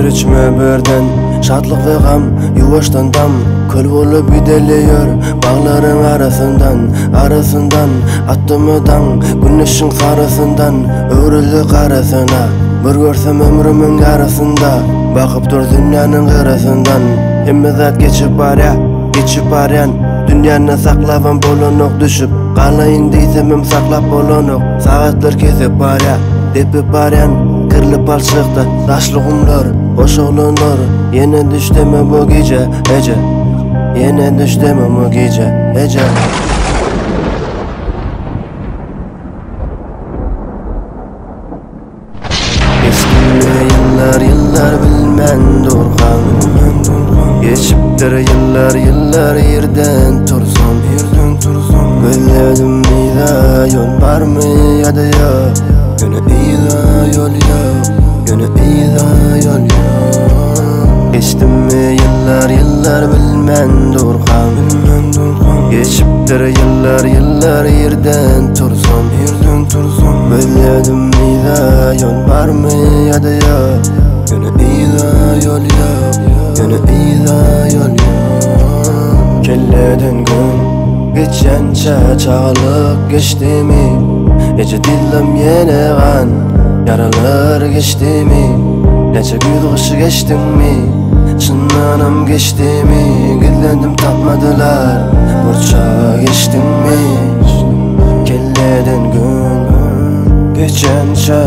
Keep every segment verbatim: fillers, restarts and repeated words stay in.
Gelir içime birden şadlık ve gam, yuvaştan dam köl bolup gideliyor bağların arasından, arasından attımı dan, güneşin sarısından öğrüldü karasına. Bir görsem ömrümün arasında bakıp dur dünyanın kırasından. Hemme zat geçip var ya, geçip var yan dünyanı saklavan bolonuk düşüp kalayın deysemim saklap bolonuk. Saatler kesip var ya, depip var yan kırılıp alçıktı taşlı kumlar, boş oğlanlar. Yine düştü mü bu gece ece, yine düştü mü bu gece ece. Yıllar yıllar bilmen durgan, geçiptir yıllar yıllar yerden tursam, yerden tursam. Belledim iyida yol var mı ya da yok, yine iyida yol yok, yine iyida yol yok. Geçtim mi yıllar yıllar bilmen durgan, bilmen durgan. Geçiptir yıllar yıllar yerden tursam, yerden tursam. Belledim iyida yol var mı ya da yok, yine iyida yol yok, yine iyida yol yok. Kelleden gün geçençe çağlık geçti mi, ece dilim yine kan yaralar geçti mi, nece gül kışı geçtin mi, çınlanım geçti mi, güllendim tapmadılar burça geçtin mi. Kelleden gün geçençe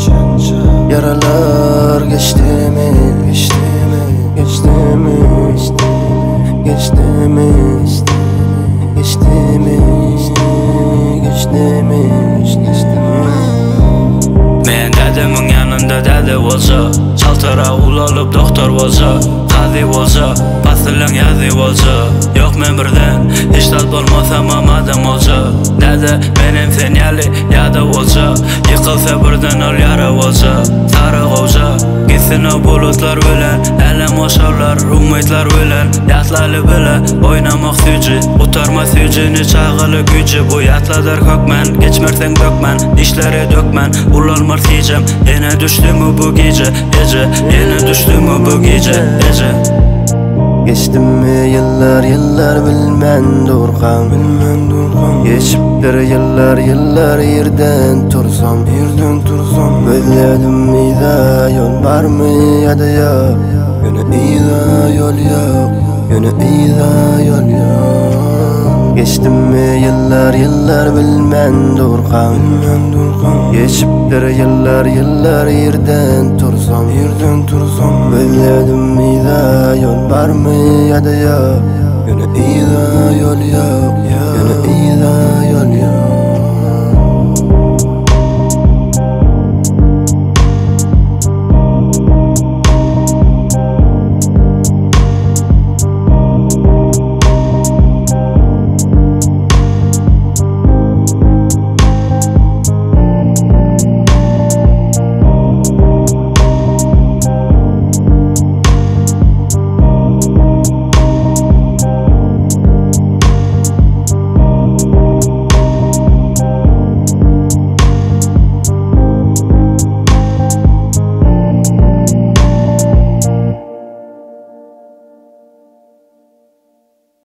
yaralar geçti mi, geçti mi, geçti mi, geçti mi, geçti mi, geçti mi, geçti mi. Men dedemin yanında dede olsa, çaltara ulalıp doktor olsa, qazi olsa, pasilin yazi olsa. Yok men birden hiç tat bolmasam amadım olsa. Dede benim senyali yada olsa, yıkılsa birden ol yara olsa. Sarı olsa, gitsin o bulutlar bilen, elem oşarlar, umidlar bilen. Yatlalı bile oynamak sücü, utarma sücünü çağılı gücü. Bu yatladır kökmen, geçmersen dökmen, işleri dökmen. Ulalmar diyeceğim, yine düştü mü bu gece ece, yine düştü mü bu gece ece. Geçtim mi yıllar yıllar bilmen durgan, bilmen durgan. Geçiptir yıllar yıllar yerden tursam, yerden tursam. Belledim iyida yol var mı ya da yok, yine iyida yol yok, yine iyida yol yok. Geçtim mi yıllar yıllar bilmen durgan, bilmen durgan. Geçiptir yıllar yıllar yerden tursam, yerden tursam. Belledim iyida yol var mı ya da yok, yine iyida yol yok, yine iyida